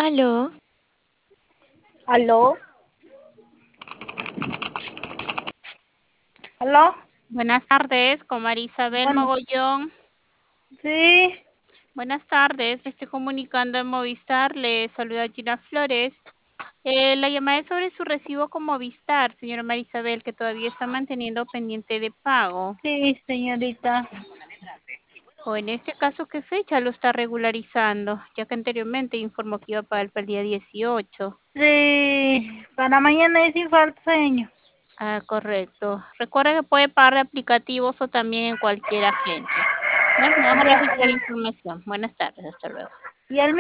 Aló, ¿Aló? ¿Aló? Buenas tardes, con Marisabel Bueno, Mogollón. sí, Buenas tardes, me estoy comunicando en Movistar. Le saluda Gina Flores. La llamada es sobre su recibo con Movistar, señora Marisabel, que todavía está manteniendo pendiente de pago. sí, señorita. O en este caso, ¿qué fecha lo está regularizando? Ya que anteriormente informó que iba a pagar para el día 18. Sí, para mañana es sin falta, señor. Ah, correcto. Recuerda que puede pagar de aplicativos o también en cualquier agente. Ya, me vas a Ya, registrar la información. Buenas tardes, hasta luego. y el